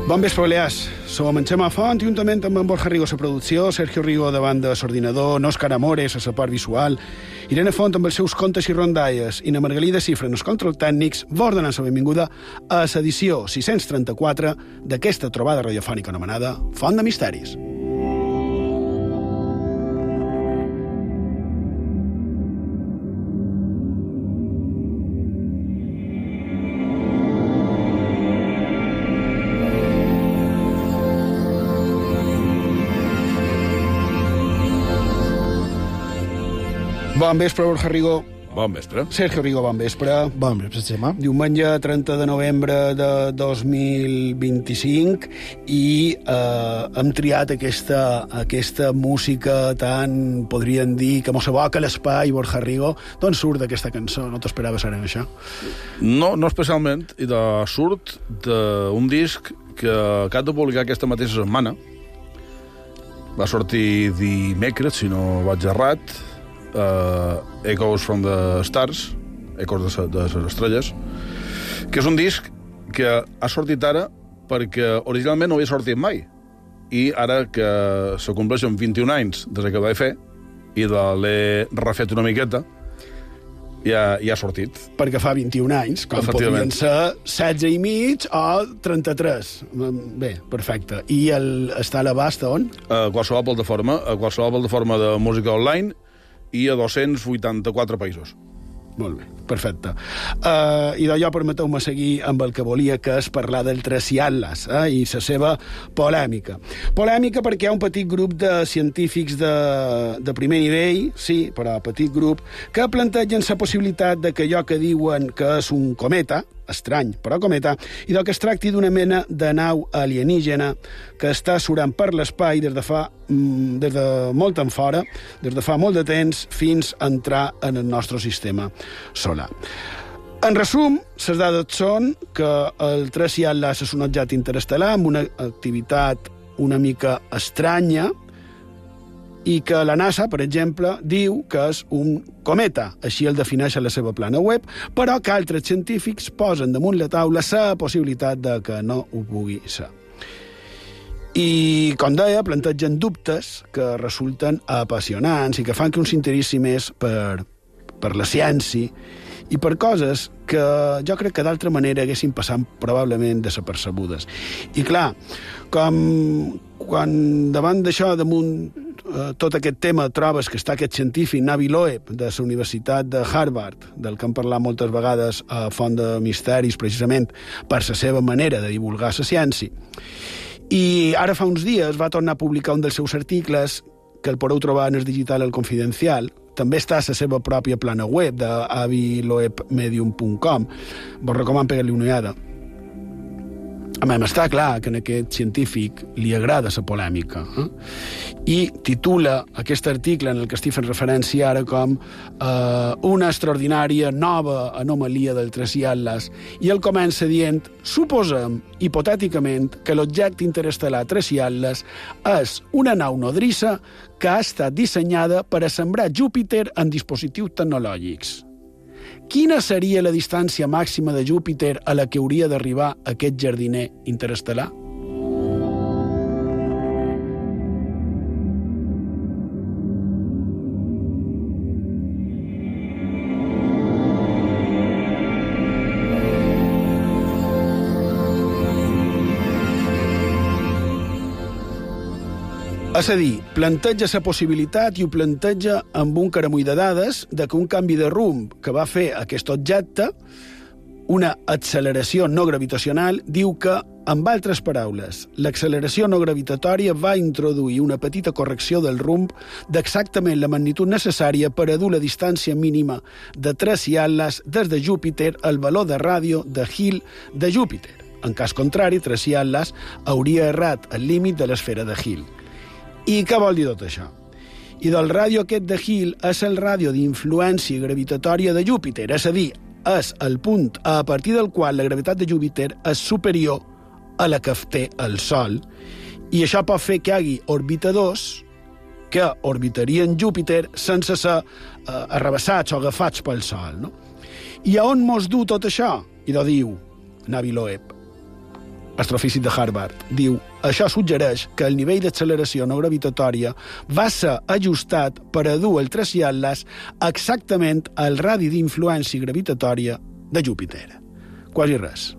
Bon vespre, Balears. Som en Xema Font, juntament amb en Borja Rigo a la producció, Sergio Rigo davant de l'ordinador, Òscar Amores a la part visual, Irene Font amb els seus contes i rondalles i na Margalida Cifra en els controls tècnics, vos donant la benvinguda a l'edició 634 d'aquesta trobada radiofònica anomenada Font de Misteris. Bon vespre, Borja Rigo. Bon vespre. Sergio Rigo, bon vespre. Bon vespre, Xema. Diumenge 30 de novembre de 2025 i hem triat aquesta música tan, podríem dir, que mos evoca l'espai, Borja Rigo. D'on surt aquesta cançó? No t'esperaves ara en això? No especialment, i surt d'un disc que acaba de publicar aquesta mateixa setmana. Va sortir dimecres, si no vaig errat, Echoes from the Stars, Ecos de les estrelles, que és un disc que ha sortit ara perquè originalment no havia sortit mai, i ara que se compleixen 21 anys des que vaig fer i l'he refet una miqueta, ja ha sortit. Perquè fa 21 anys, com podrien ser 16 i mig o 33. Bé, perfecte. I està a l'abast on? A qualsevol plataforma de música online i a 284 països. Molt bé, perfecte. I d'allò permeteu-me seguir amb el que volia, que és parlar del Traciatlas i la seva polèmica. Polèmica perquè hi ha un petit grup de científics de primer nivell, sí, però petit grup, que plantegen la possibilitat de que allò que diuen que és un cometa, estrany, però cometa, i del que es tracti d'una mena de nau alienígena que està surant per l'espai des de molt en fora, des de fa molt de temps, fins a entrar en el nostre sistema solar. En resum, les dades són que el Traciatlas és un objecte interestel·lar amb una activitat una mica estranya i que la NASA, per exemple, diu que és un cometa, així el defineix a la seva plana web, però que altres científics posen damunt la taula la possibilitat de que no ho pugui ser. I, com deia, plantegen dubtes que resulten apassionants i que fan que un s'interessi més per la ciència i per coses que jo crec que d'altra manera haguessin passat probablement desapercebudes. I clar, quan davant d'això, damunt tot aquest tema, trobes que està aquest científic, Navi Loeb, de la Universitat de Harvard, del que hem parlat moltes vegades a Font de Misteris, precisament per la seva manera de divulgar la ciència. I ara fa uns dies va tornar a publicar un dels seus articles, que el podeu trobar en el digital El Confidencial. També està a la seva pròpia plana web d'aviloebmedium.com. Vos recomano pegar-li una ullada. A mi està clar que a aquest científic li agrada la polèmica. I titula aquest article en el que estic fent referència ara com una extraordinària nova anomalia del Traciatlas, i el comença dient: suposem, hipotèticament, que l'objecte interestel·lar Traciatlas és una nau nodrissa que ha estat dissenyada per a sembrar Júpiter en dispositius tecnològics. Quina seria la distància màxima de Júpiter a la que hauria d'arribar aquest jardiner interestel·lar? És a dir, planteja la possibilitat, i ho planteja amb un caramull de dades, de que un canvi de rumb que va fer aquest objecte, una acceleració no gravitacional, diu que, amb altres paraules, l'acceleració no gravitatòria va introduir una petita correcció del rumb d'exactament la magnitud necessària per a dur la distància mínima de Traciatlas des de Júpiter al valor de ràdio de Hill de Júpiter. En cas contrari, Traciatlas hauria errat el límit de l'esfera de Hill. I què vol dir tot això? I del ràdio aquest de Hill és el ràdio d'influència gravitatòria de Júpiter, és a dir, és el punt a partir del qual la gravetat de Júpiter és superior a la que té el Sol, i això pot fer que hi hagi orbitadors que orbitarien Júpiter sense ser arrabassats o agafats pel Sol, no? I a on mos du tot això? I diu Navi Loeb: astrofísic de Harvard, diu: això suggereix que el nivell d'acceleració no gravitatòria va ser ajustat per a dur el traciatlas exactament al radi d'influència gravitatòria de Júpiter. Quasi res.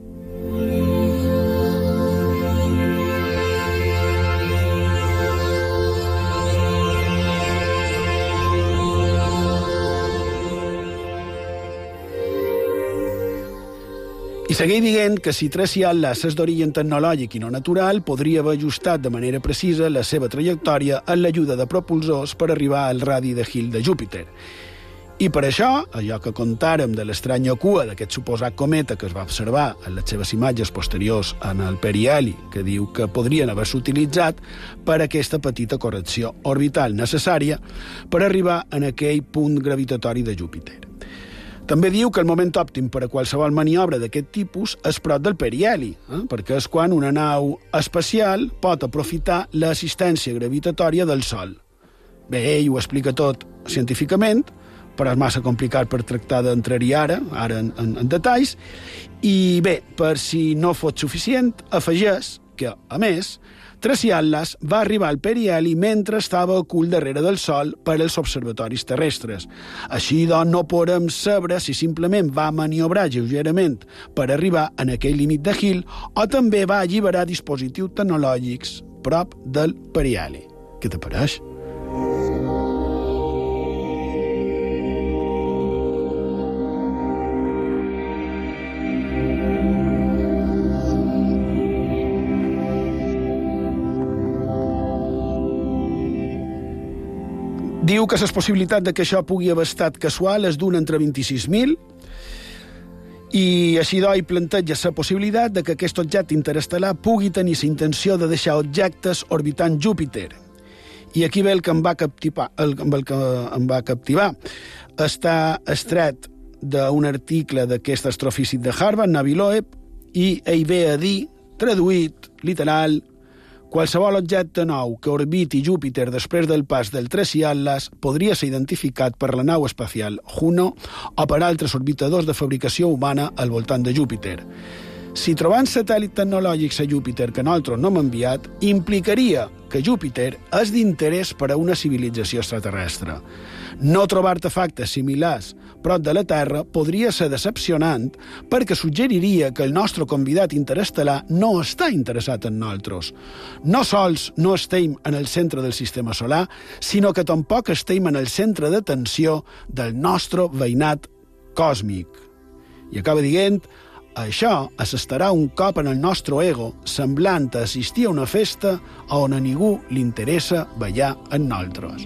I segueix dient que si Traciatlas és d'origen tecnològic i no natural, podria haver ajustat de manera precisa la seva trajectòria amb l'ajuda de propulsors per arribar al radi de Hill de Júpiter. I per això, allò que contàrem de l'estranya cua d'aquest suposat cometa que es va observar en les seves imatges posteriors en el periheli, que diu que podrien haver-se utilitzat per a aquesta petita correcció orbital necessària per arribar en aquell punt gravitatori de Júpiter. També diu que el moment òptim per a qualsevol maniobra d'aquest tipus és prop del periheli, perquè és quan una nau espacial pot aprofitar l'assistència gravitatòria del Sol. Bé, ell ho explica tot científicament, però és massa complicat per tractar d'entrar-hi ara en detalls. I bé, per si no fos suficient, afegeix que, a més, Traciatlas va arribar al periheli mentre estava ocult darrere del Sol per als observatoris terrestres. Així, doncs, no podem saber si simplement va maniobrar lleugerament per arribar en aquell límit de Hill o també va alliberar dispositius tecnològics prop del periheli. Què te pareix? Diu que les possibilitats de que això pugui haver estat casual és d'una entre 26.000 i així doncs planteja la possibilitat de que aquest objecte interestel·lar pugui tenir la intenció de deixar objectes orbitant Júpiter. I aquí ve el que em va captivar. Està extret d'un article d'aquest astrofísic de Harvard, Navi Loeb, i ell ve a dir, traduït, literal: qualsevol objecte nou que orbiti Júpiter després del pas del Traciatlas podria ser identificat per la nau espacial Juno o per altres orbitadors de fabricació humana al voltant de Júpiter. Si trobant satèl·lits tecnològics a Júpiter que nosaltres no hem enviat, implicaria que Júpiter és d'interès per a una civilització extraterrestre. No trobar artefactes similars prop de la Terra podria ser decepcionant perquè suggeriria que el nostre convidat interestel·lar no està interessat en nosaltres. No sols no estem en el centre del sistema solar, sinó que tampoc estem en el centre d'atenció del nostre veïnat còsmic. I acaba dient: això assestarà un cop en el nostre ego, semblant a assistir a una festa on a ningú li interessa ballar amb nosaltres.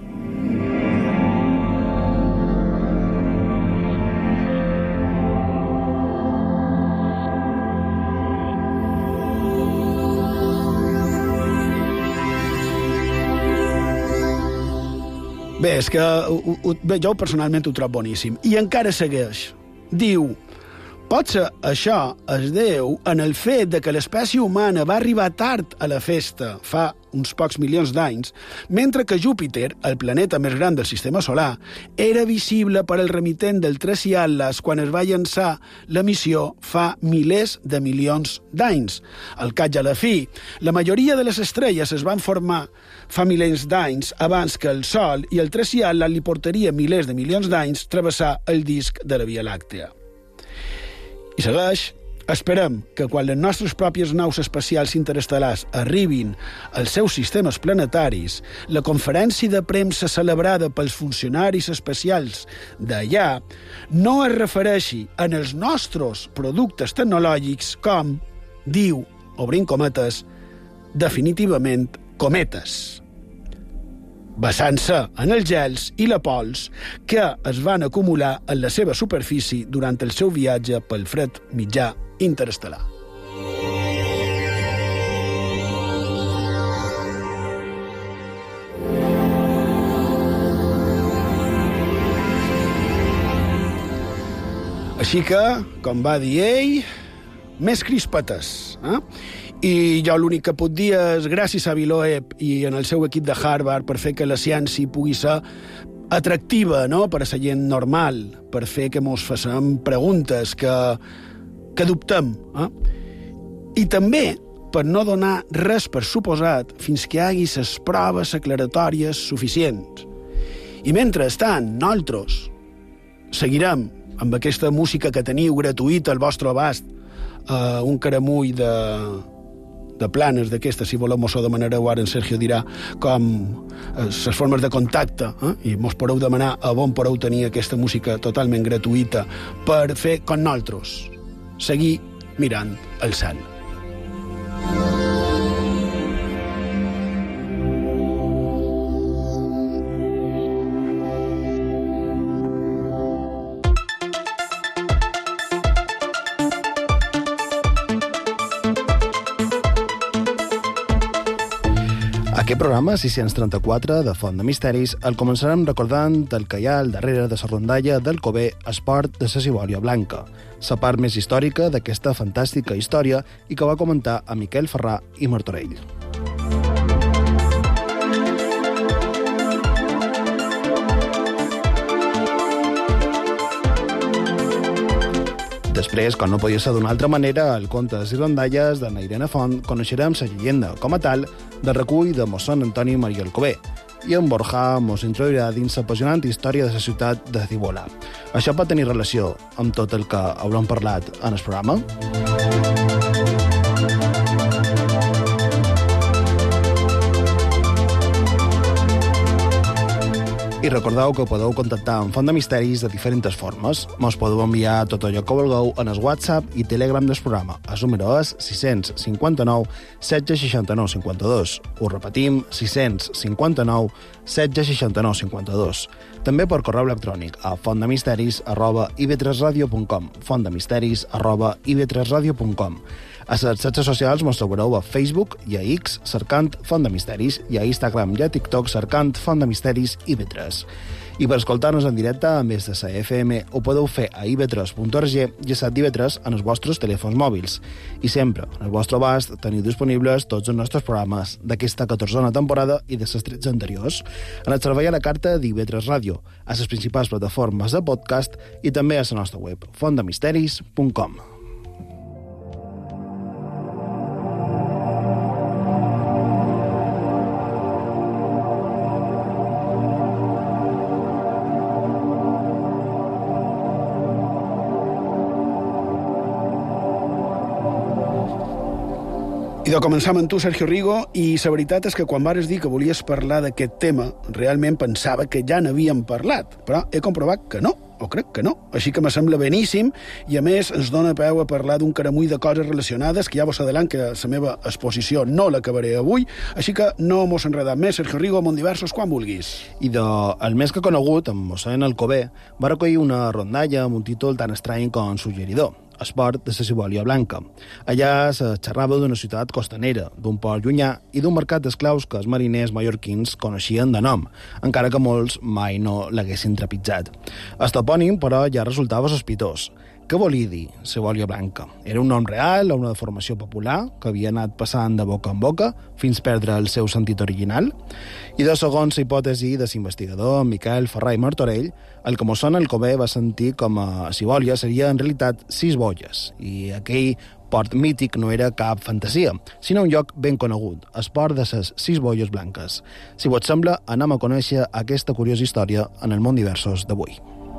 Bé, és que jo personalment ho trobo boníssim. I encara segueix. Diu: potser això es deu en el fet de que l'espècie humana va arribar tard a la festa, fa uns pocs milions d'anys, mentre que Júpiter, el planeta més gran del sistema solar, era visible per al remitent del Traciatlas quan es va llançar la missió fa milers de milions d'anys. Al cap i a la fi, la majoria de les estrelles es van formar fa milers d'anys abans que el Sol i el Traciatlas li portaria milers de milions d'anys travessar el disc de la Via Làctea. I segueix: esperem que quan les nostres pròpies naus espacials interestel·lars arribin als seus sistemes planetaris, la conferència de premsa celebrada pels funcionaris espacials d'allà no es refereixi en els nostres productes tecnològics com, diu, obrint cometes, definitivament cometes, basant-se en els gels i la pols que es van acumular en la seva superfície durant el seu viatge pel fred mitjà interestel·lar. Així que, com va dir ell, més crispetes, I jo l'únic que puc dir és gràcies a Loeb i en el seu equip de Harvard per fer que la ciència pugui ser atractiva, no?, per a la gent normal, per fer que mos facem preguntes, que dubtem. I també per no donar res per suposat fins que hi hagi les proves aclaratòries suficients. I mentrestant, nosaltres seguirem amb aquesta música que teniu gratuïta al vostre abast, un caramull de planes d'aquestes, si voleu mos ho demanareu, ara en Sergio dirà com les formes de contacte, i mos podeu demanar a on podeu tenir aquesta música totalment gratuïta per fer com nosaltres, seguir mirant el cel. Aquest programa 634 de Font de Misteris el començarem recordant el que hi ha al darrere de la rondalla d'Alcover Esport de la Cibòria Blanca, la part més històrica d'aquesta fantàstica història i que va comentar a Miquel Ferrà i Martorell. Després, com no podia ser d'una altra manera, al Contes i Rondalles de Irene Font coneixerem la llegenda, com a tal, de recull de mossèn Antoni Maria Alcover, i en Borja mos introduirà dins l'apassionant història de la ciutat de Cibola. Això pot tenir relació amb tot el que haurem parlat en el programa? I recordeu que podeu contactar amb Font de Misteris de diferents formes. Mos podeu enviar tot allò que vulgueu en el WhatsApp i Telegram del programa. El número és 659 1669 52. Ho repetim, 659 1669 52. També per correu electrònic a fontdemisteris@ib3radio.com fontdemisteris@ib3radio.com. A les xarxes socials mos trobareu a Facebook i a X cercant Font de Misteris i a Instagram i a TikTok cercant Font de Misteris IB3. I per escoltar-nos en directe, a més de la FM, ho podeu fer a ib3.org i a IB3 en els vostres telèfons mòbils. I sempre, en el vostre abast, teniu disponibles tots els nostres programes d'aquesta 14a temporada i de les 13 anteriors, en el servei a la carta d'IB3 Ràdio, a les principals plataformes de podcast i també a la nostra web, fontdemisteris.com. I de començar amb tu, Sergio Rigo, i la veritat és que quan vares dir que volies parlar d'aquest tema, realment pensava que ja n'havíem parlat, però he comprovat que no, o crec que no. Així que me sembla beníssim i, a més, ens dona peu a parlar d'un caramull de coses relacionades, que ja vos adelant que la meva exposició no l'acabaré avui, així que no mos enredat més. Sergio Rigo, Montdiversos, quan vulguis. I el més que conegut, amb mossèn Alcover, va recollir una rondalla amb un títol tan estrany com suggeridor, Esport de la Cibòria Blanca. Allà se xerrava d'una ciutat costanera, d'un port llunyà i d'un mercat d'esclaus que els mariners mallorquins coneixien de nom, encara que molts mai no l'haguessin trepitjat. El topònim, però, ja resultava sospitós. Què volia dir Cibòria Blanca? Era un nom real o una deformació popular que havia anat passant de boca en boca fins perdre el seu sentit original? I de segons la hipòtesi de l'investigador Miquel Ferrà i Martorell, el que mossèn Alcover va sentir com a Cibòria seria en realitat 6 boies, i aquell port mític no era cap fantasia, sinó un lloc ben conegut, el port de les 6 boies blanques. Si vos sembla, anem a conèixer aquesta curiosa història en el Montdiversos d'avui.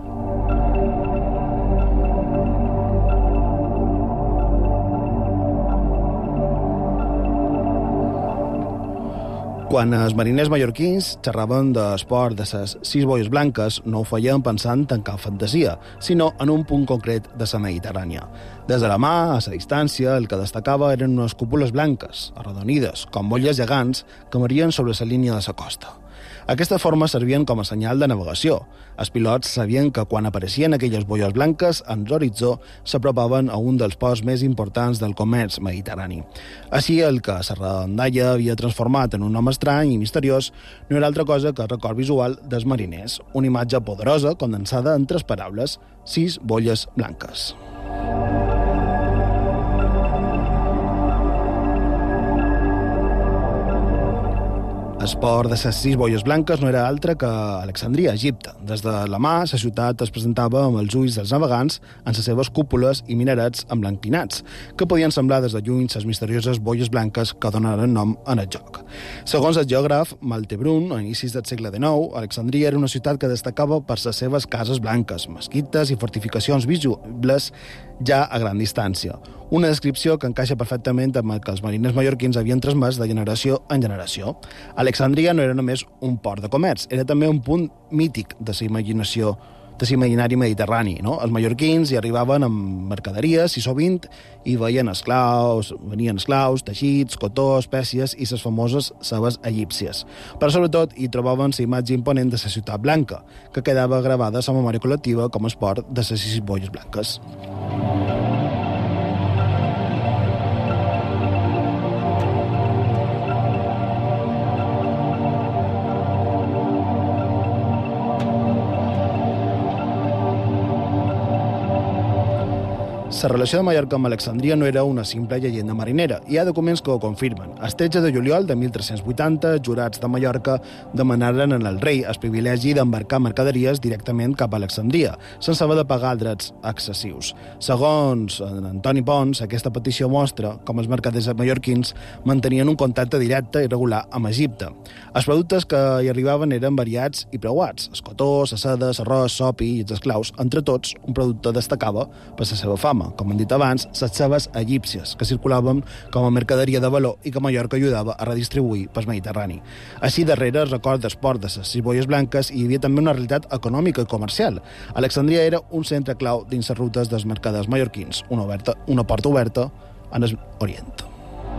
Quan els mariners mallorquins xerraven de l'esport de les 6 boies blanques, no ho feien pensant en cap fantasia, sinó en un punt concret de la Mediterrània. Des de la mà, a la distància, el que destacava eren unes cúpules blanques, arrodonides, com bolles gegants, que marien sobre la línia de la costa. Aquesta forma servien com a senyal de navegació. Els pilots sabien que quan apareixien aquelles boies blanques en l'horitzó s'apropaven a un dels ports més importants del comerç mediterrani. Així, el que la rondalla havia transformat en un nom estrany i misteriós no era altra cosa que el record visual dels mariners, una imatge poderosa condensada en 3 paraules: 6 bolles blanques. El port de les 6 boies blanques no era altre que Alexandria, Egipte. Des de la mà, la ciutat es presentava amb els ulls dels navegants en les seves cúpules i minarets emblanquinats, que podien semblar des de lluny les misterioses boies blanques que donaren nom en el joc. Segons el geògraf Malte Brun, a inicis del segle XIX, Alexandria era una ciutat que destacava per les seves cases blanques, mesquites i fortificacions visibles ja a gran distància. Una descripció que encaixa perfectament amb el que els mariners mallorquins havien transmès de generació en generació. Alexandria no era només un port de comerç, era també un punt mític de la imaginació, de l'imaginari mediterrani. No? Els mallorquins hi arribaven amb mercaderies i sovint hi venien esclaus, teixits, cotó, espècies i les famoses cebes egípcies. Però sobretot hi trobaven la imatge imponent de la ciutat blanca, que quedava gravada a la memòria col·lectiva com el port de les 6 boies blanques. La relació de Mallorca amb Alexandria no era una simple llegenda marinera. Hi ha documents que ho confirmen. El 13 de juliol de 1380, jurats de Mallorca demanaren al rei el privilegi d'embarcar mercaderies directament cap a Alexandria, sense haver de pagar drets excessius. Segons Antoni Pons, aquesta petició mostra com els mercaders mallorquins mantenien un contacte directe i regular amb Egipte. Els productes que hi arribaven eren variats i preuats. El cotó, la seda, l'arròs, sopi i els esclaus. Entre tots, un producte destacava per la seva fama, com hem dit abans, les cebes egípcies, que circulaven com a mercaderia de valor i que Mallorca ajudava a redistribuir pel Mediterrani. Així darrere es recorda el port de les 6 boies blanques i hi havia també una realitat econòmica i comercial. Alexandria era un centre clau dins les rutes dels mercaders mallorquins, una porta oberta en l'Orient.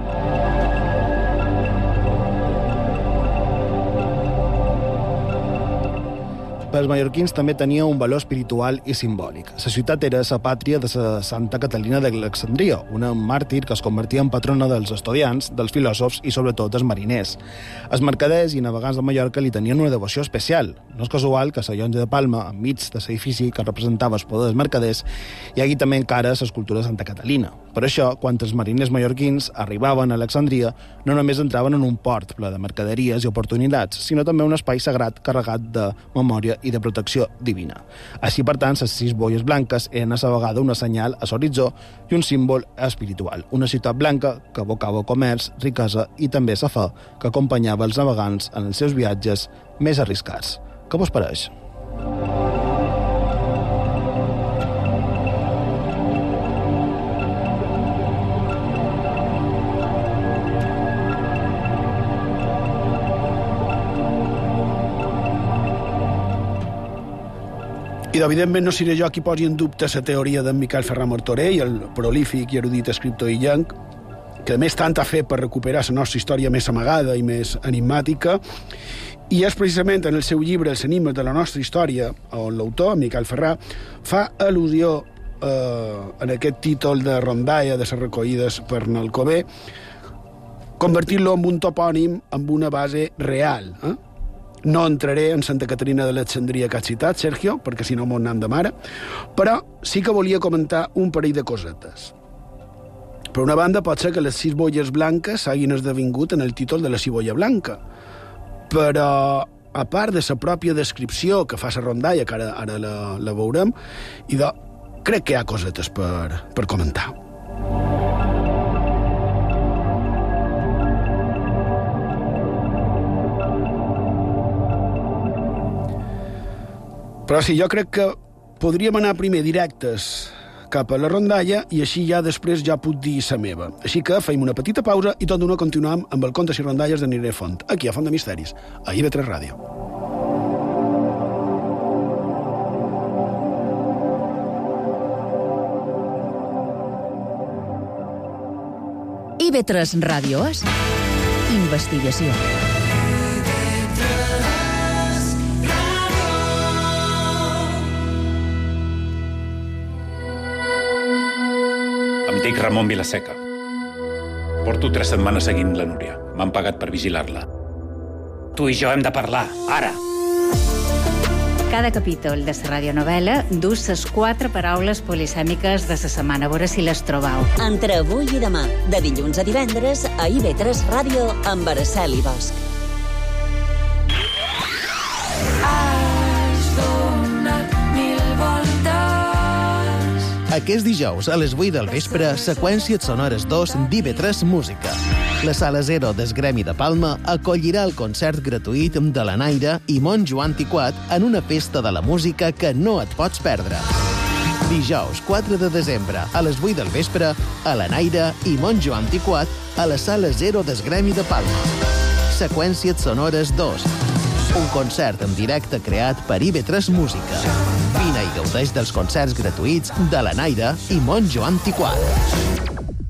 Per als mallorquins també tenia un valor espiritual i simbòlic. La ciutat era la pàtria de la Santa Catalina d'Alexandria, una màrtir que es convertia en patrona dels estudiants, dels filòsofs i sobretot dels mariners. Els mercaders i navegants de Mallorca li tenien una devoció especial. No és casual que a la llonja de Palma, enmig de l'edifici que representava el poder dels mercaders, hi hagi també encara l'escultura de Santa Catalina. Per això, quan els mariners mallorquins arribaven a Alexandria, no només entraven en un port ple de mercaderies i oportunitats, sinó també un espai sagrat carregat de memòria i de protecció divina. Així, per tant, les 6 boies blanques eren a la vegada una senyal a l'horitzó i un símbol espiritual. Una ciutat blanca que evocava comerç, riquesa i també la fe que acompanyava els navegants en els seus viatges més arriscats. Què vos pareix? I, evidentment, no seré jo qui posi en dubte la teoria d'en Miquel Ferran Martorell, el prolífic i erudit escriptor illenc, que a més tant ha fet per recuperar la nostra història més amagada i més enigmàtica, i és precisament en el seu llibre Els enigmes de la nostra història, on l'autor, Miquel Ferran, fa al·lusió en aquest títol de rondalla de les recollides per Nalcover, convertir-lo en un topònim amb una base real. No entraré en Santa Caterina d'Alexandria que has citat, Sergio, perquè si no m'ho anam de mare, però sí que volia comentar un parell de cosetes. Per una banda, pot ser que les 6 boies blanques s'hagin esdevingut en el títol de la cibolla blanca, però a part de la pròpia descripció que fa la rondalla, que ara la veurem, crec que hi ha cosetes per comentar. Però sí, jo crec que podríem anar primer directes cap a la rondalla i així ja després ja puc dir la meva. Així que feim una petita pausa i tot d'una continuem amb el Contes i Rondalles de Niré Font, aquí a Font de Misteris, a IB3 Ràdio. IB3 Ràdio és investigació. Em dic Ramon Vilaseca. Porto 3 setmanes seguint la Núria. M'han pagat per vigilar-la. Tu i jo hem de parlar, ara. Cada capítol de la radionovel·la dus les 4 paraules polisèmiques de la setmana. A veure si les trobau. Entre avui i demà, de dilluns a divendres, a IB3 Ràdio amb Araceli Bosch. Has donat 1000 voltes. Aquest dijous, a les 8 del vespre, Seqüències Sonores 2 d'IV3 Música. La Sala Zero del Gremi de Palma acollirà el concert gratuït de la Naira i Monjo Antiquat en una festa de la música que no et pots perdre. Dijous 4 de desembre, a les 8 del vespre, a la Naira i Monjo Antiquat a la Sala Zero del Gremi de Palma. Seqüències Sonores 2. Un concert en directe creat per IV3 Música. Vine i gaudeix dels concerts gratuïts de la Naira i Monjo Antiquat.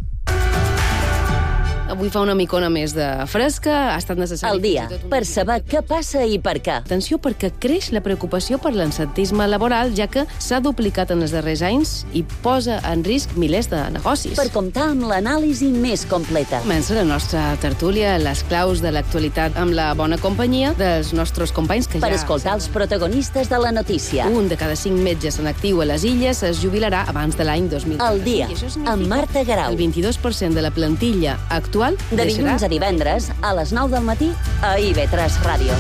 Avui fa una micona més de fresca, ha estat necessari... Al dia, per saber què passa i per què. Atenció, perquè creix la preocupació per l'absentisme laboral, ja que s'ha duplicat en els darrers anys i posa en risc milers de negocis. Per comptar amb l'anàlisi més completa. Comença la nostra tertúlia, les claus de l'actualitat amb la bona companyia dels nostres companys que per escoltar els protagonistes de la notícia. Un de cada 5 metges en actiu a les Illes es jubilarà abans de l'any 2000. Al dia, amb Marta Guerau. El 22% de la plantilla actual de dilluns a divendres, a les 9 del matí, a IV3 Ràdio.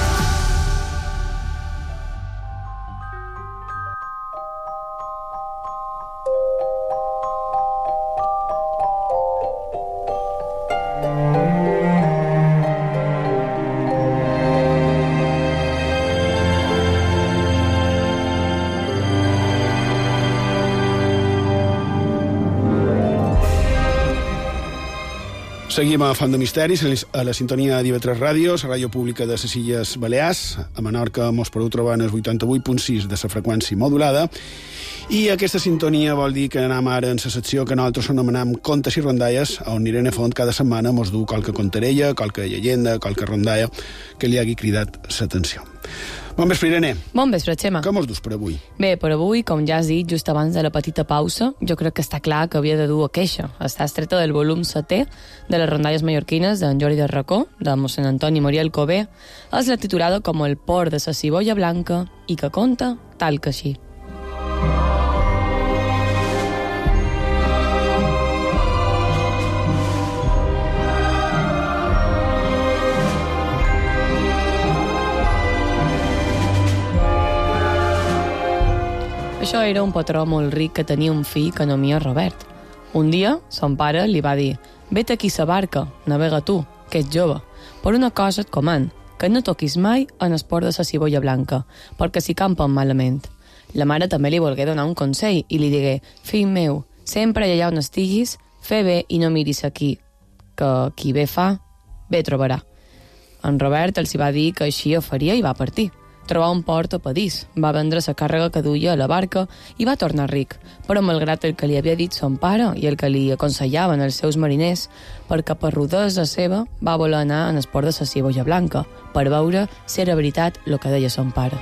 Seguim a Font de Misteris, a la sintonia d'IV3 Ràdio, la ràdio pública de les Illes Balears. A Menorca mos podeu trobar en el 88.6 de la freqüència modulada. I aquesta sintonia vol dir que anem ara en la secció que nosaltres anomenem Contes i Rondalles, on Irene Font cada setmana mos du qualque contarella, qualque llegenda, qualque rondalla que li hagi cridat l'atenció. Bon vespre, Irene. Bon vespre, Xema. Què mos dus per avui? Bé, per avui, com ja has dit, just abans de la petita pausa, jo crec que està clar que havia de dur a queixa. Està estreta del volum 7è de les rondalles mallorquines d'en Jordi de Racó, de mossèn Antoni Maria Alcover. És la titulada com el port de la cibolla blanca i que conta tal que així. Això era un patró molt ric que tenia un fill que anomia Robert. Un dia, son pare li va dir: «Vet aquí sa barca, navega tu, que ets jove. Per una cosa et coman, que no toquis mai en el port de sa cibolla blanca, perquè s'hi campen malament». La mare també li volgué donar un consell i li digué: «Fill meu, sempre allà on estiguis, fe bé i no miris aquí, que qui bé fa, bé trobarà». En Robert els va dir que així ho faria i va partir. Trobà un port a Padís, va vendre la càrrega que duia a la barca i va tornar ric, però malgrat el que li havia dit son pare i el que li aconsellaven els seus mariners, per cap a rudesa seva va voler anar en el port de la cibolla blanca per veure si era veritat el que deia son pare.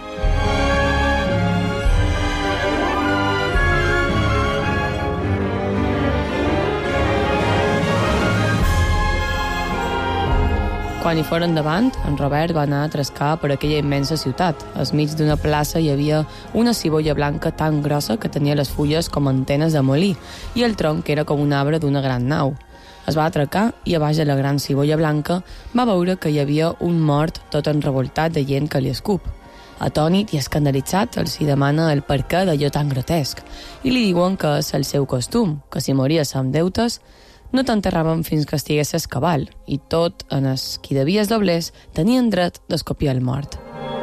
Quan hi foren davant, en Robert va anar a trascar per aquella immensa ciutat. Al mig d'una plaça hi havia una cibolla blanca tan grossa que tenia les fulles com antenes de molí i el tronc era com un arbre d'una gran nau. Es va atracar i a baix de la gran cibolla blanca va veure que hi havia un mort tot enrevoltat de gent que li escup. Atònit i escandalitzat, els hi demana el perquè d'allò tan grotesc i li diuen que és el seu costum, que si mories amb deutes no t'enterraven fins que estiguessis cabal, i tot en els qui devies doblers tenien dret d'escopiar el mort.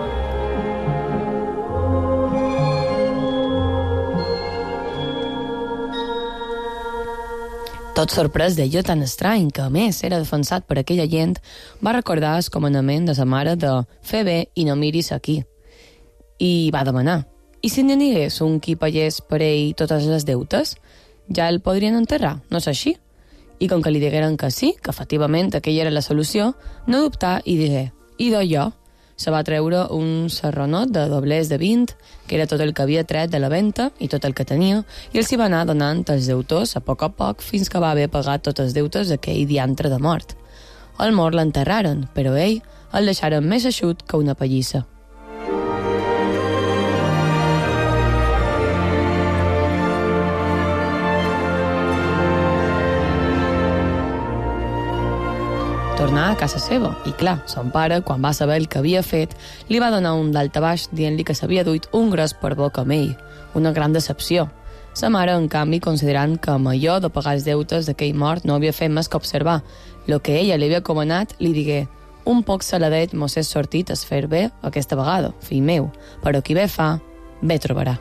Tot sorprès d'allò tan estrany, que a més era defensat per aquella gent, va recordar el comandament de sa mare de «Fer bé i no miris aquí». I va demanar: «I si n'hi hagués un qui pagués per ell totes les deutes? Ja el podrien enterrar, no és així?» I com que li digueren que sí, que efectivament aquella era la solució, no dubtà i digué: «Idò jo». Se va treure un serronot de doblers de 20, que era tot el que havia tret de la venda i tot el que tenia, i els hi va anar donant els deutors a poc fins que va haver pagat tots els deutes d'aquell diantre de mort. El mort l'enterraren, però ell el deixaren més eixut que una pallissa. tornar a casa seva. I clar, son pare, quan va saber el que havia fet, li va donar un daltabaix dient-li que s'havia duit un gros per boca amb ell. Una gran decepció. Sa mare, en canvi, considerant que amb allò de pagar els deutes d'aquell mort no havia fet més que observar el que ella li havia comanat, li digué: un poc saladet mos és sortit es fer bé aquesta vegada, fill meu, però qui bé fa, bé trobarà.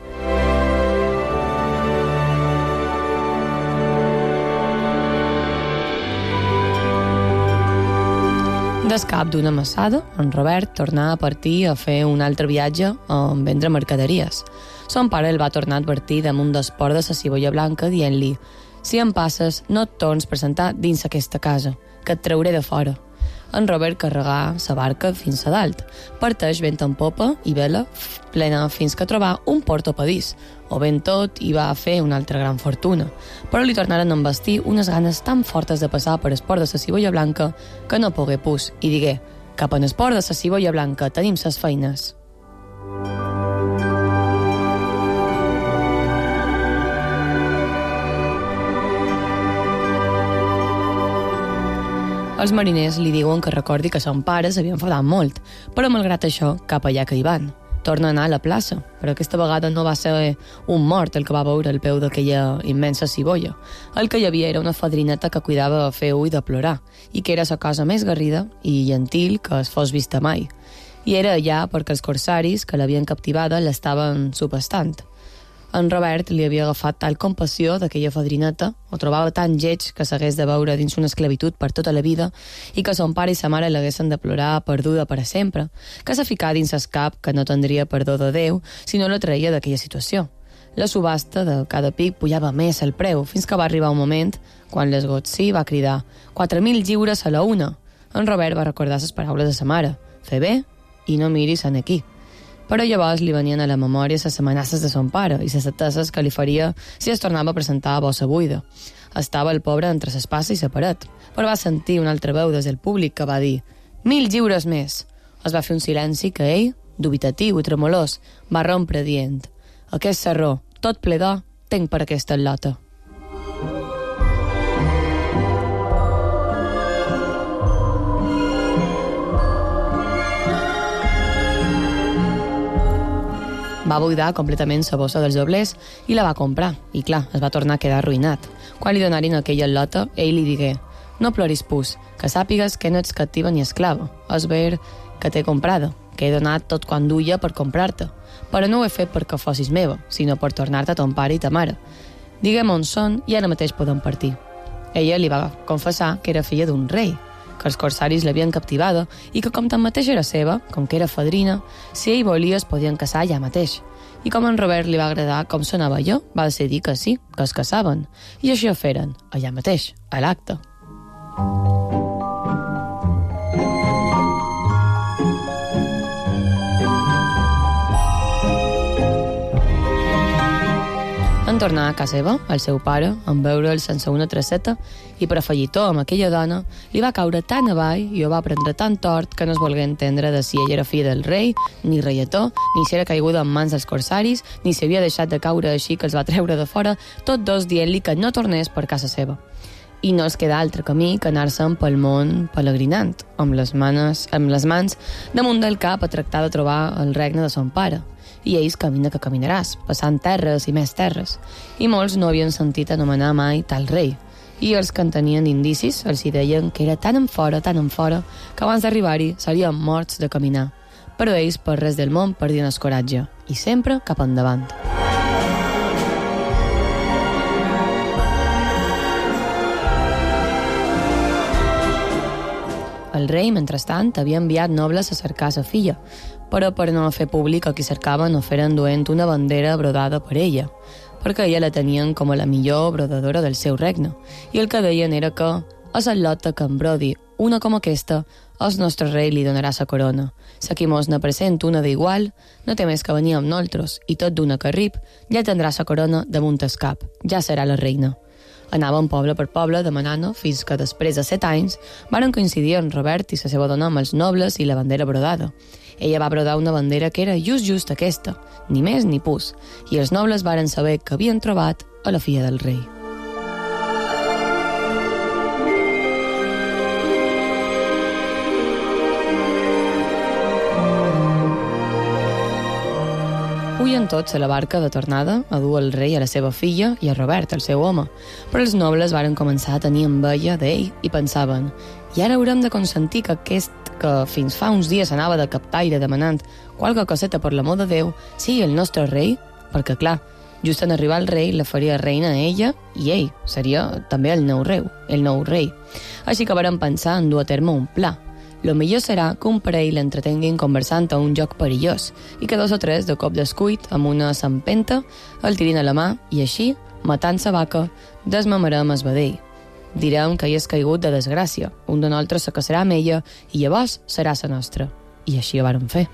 Des cap d'una massada, en Robert tornà a partir a fer un altre viatge a vendre mercaderies. Son pare el va tornar a advertir damunt del port de la cibolla blanca, dient-li: si em passes, no et torns a presentar dins aquesta casa, que et trauré de fora. En Robert carregà la barca fins a dalt, parteix vent en popa i vela plena fins que trobà un port opadís. O ben tot i va fer una altra gran fortuna, però li tornaren a embestir unes ganes tan fortes de passar per el port de la cibolla blanca que no pogué pus i digué: cap en el port de la cibolla blanca tenim ses feines. Els mariners li diuen que recordi que son pare s'havia enfadat molt, però malgrat això, cap allà que hi van. Torna a anar a la plaça, però aquesta vegada no va ser un mort el que va veure al peu d'aquella immensa cibolla. El que hi havia era una fadrineta que cuidava de fer ull de plorar, i que era la cosa més garrida i gentil que es fos vista mai. I era allà perquè els corsaris que l'havien captivada l'estaven subhastant. En Robert li havia agafat tal compassió d'aquella fadrineta, ho trobava tan lleig que s'hagués de veure dins una esclavitud per tota la vida i que son pare i sa mare l'haguessin de plorar perduda per a sempre, que s'ha ficat dins el cap que no tindria perdó de Déu si no la traia d'aquella situació. La subhasta de cada pic pujava més el preu, fins que va arribar un moment quan l'esgotcí va cridar: 4.000 lliures a la una. En Robert va recordar les paraules de sa mare: fer bé i no miris en aquí. Però llavors li venien a la memòria les amenaces de son pare i les certeses que li faria si es tornava a presentar a bossa buida. Estava el pobre entre l'espasa i la paret, però va sentir una altra veu des del públic que va dir: 1.000 lliures més. Es va fer un silenci que ell, dubitatiu i tremolós, va rompre dient: aquest sarró, tot ple d'or, tenc per aquesta lota. Va buidar completament la bossa dels doblers i la va comprar. I clar, es va tornar a quedar arruïnat. Quan li donarin aquella lota, ell li digué: no ploris, pus, que sàpigues que no ets captiva ni esclava. És ver que t'he comprada, que he donat tot quan duia per comprar-te. Però no ho he fet perquè fossis meva, sinó per tornar-te a ton pare i ta mare. Digue'm on són i ara mateix podem partir. Ella li va confessar que era filla d'un rei, que els corsaris l'havien captivada i que com tanmateix era seva, com que era fadrina, si ell volia es podien casar allà mateix. I com en Robert li va agradar com sonava jo, va decidir que sí, que es casaven. I això feren, allà mateix, a l'acte. En tornar a casa seva, el seu pare, en veure'l sense una traceta i per afegitó amb aquella dona, li va caure tan avall i ho va prendre tan tort que no es volgué entendre de si ella era filla del rei, ni reietó, ni si era caiguda en mans dels corsaris, ni si havia deixat de caure així que els va treure de fora, tot dos dient-li que no tornés per casa seva. I no es queda altre camí que anar-se'n pel món pelegrinant, amb les mans damunt del cap a tractar de trobar el regne de son pare. I ells camina que caminaràs, passant terres i més terres. I molts no havien sentit anomenar mai tal rei. I els que en tenien indicis els hi deien que era tan en fora, que abans d'arribar-hi serien morts de caminar. Però ells, per res del món, perdien el coratge, i sempre cap endavant. El rei, mentrestant, havia enviat nobles a cercar sa filla, però per no fer públic a qui cercaven no feren duent una bandera brodada per ella, perquè ella la tenien com a la millor brodadora del seu regne, i el que deien era que a la lota que embrodi una com aquesta, el nostre rei li donarà sa corona. Si qui mos ne present una d'igual, no té més que venir amb nosaltres, i tot d'una que rip, ja tindrà sa corona damunt el cap, ja serà la reina. Anaven poble per poble demanant-ho fins que després de 7 anys varen coincidir en Robert i la seva dona amb els nobles i la bandera brodada. Ella va brodar una bandera que era just aquesta, ni més ni pus, i els nobles varen saber que havien trobat a la filla del rei. pugen tots a la barca de tornada a dur el rei a la seva filla i a Robert, el seu home. Però els nobles varen començar a tenir enveja d'ell i pensaven i ara haurem de consentir que aquest que fins fa uns dies anava de captaire demanant qualque coseta per l'amor de Déu sigui el nostre rei, perquè clar, just en arribar el rei la faria reina a ella i ell seria també el nou rei. Així que varen pensar en dur a terme un pla. Lo millor serà que un parell l'entretenguin conversant a un joc perillós i que 2 o 3 de cop d'escuit amb una sampenta el tirin a la mà i així, matant sa vaca, desmamarem el vedell. Direm que hi és caigut de desgràcia, un de nosaltres se casarà amb ella i llavors serà sa nostra. I així ho varen fer.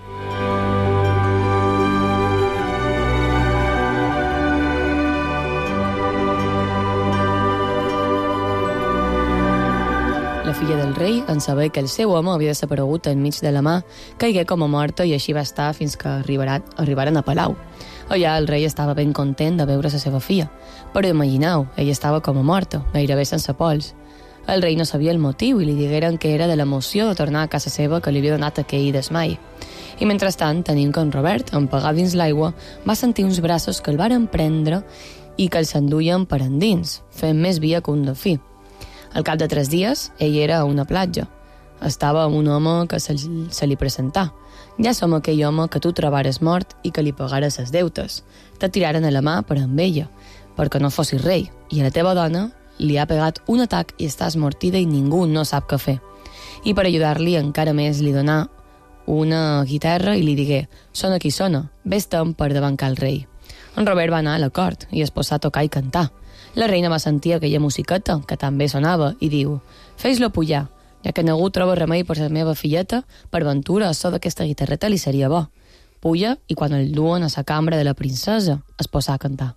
La filla del rei, en saber que el seu home havia desaparegut enmig de la mà, caigué com a morta i així va estar fins que arribaren a Palau. Allà el rei estava ben content de veure la seva filla, però imagineu, ella estava com a morta, gairebé sense pols. El rei no sabia el motiu i li digueren que era de l'emoció de tornar a casa seva que li havia donat aquell desmai. I mentrestant, tenint que en Robert, empagat dins l'aigua, va sentir uns braços que el varen prendre i que el s'enduien per endins, fent més via que un delfí. Al cap de 3 dies, ell era a una platja. Estava amb un home que se li presentà. Ja som aquell home que tu trobares mort i que li pagares els deutes. Te tiraren a la mà per amb ella, perquè no fossis rei, i a la teva dona li ha pegat un atac i estàs mortida i ningú no sap què fer. I per ajudar-li encara més li donà una guitarra i li digué «Sona qui sona, vés-te'n per davancar el rei». En Robert va anar a la cort i es posà a tocar i cantar. La reina va sentir aquella musiqueta, que també sonava, i diu «Fes-lo pujar, ja que ningú troba remei per la meva filleta, per ventura a so d'aquesta guitarreta li seria bo». Puja i quan el duen a la cambra de la princesa es posà a cantar.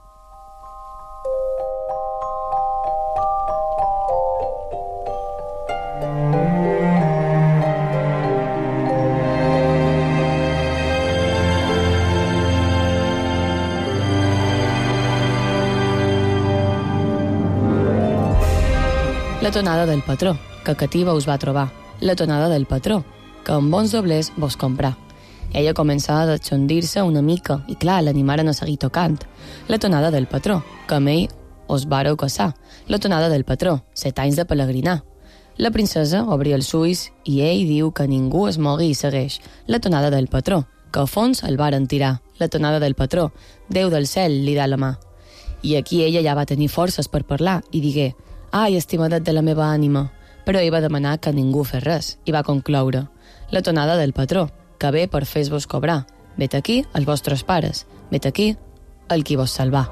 La tonada del patró, que cativa us va trobar. La tonada del patró, que amb bons doblers vos comprà. Ella començava a desxondir-se una mica i, clar, l'animaren a seguir tocant. La tonada del patró, que amb ell us vareu casar. La tonada del patró, 7 anys de pelegrinar. La princesa obria els ulls i ell diu que ningú es mogui i segueix. La tonada del patró, que a fons el varen tirar. La tonada del patró, Déu del cel li dà la mà. I aquí ella ja va tenir forces per parlar i digué «Ai, estimadet de la meva ànima», però ell va demanar que ningú fes res i va concloure «La tonada del patró, que ve per fer-vos cobrar. Vet aquí els vostres pares, vet aquí el qui vos salvà».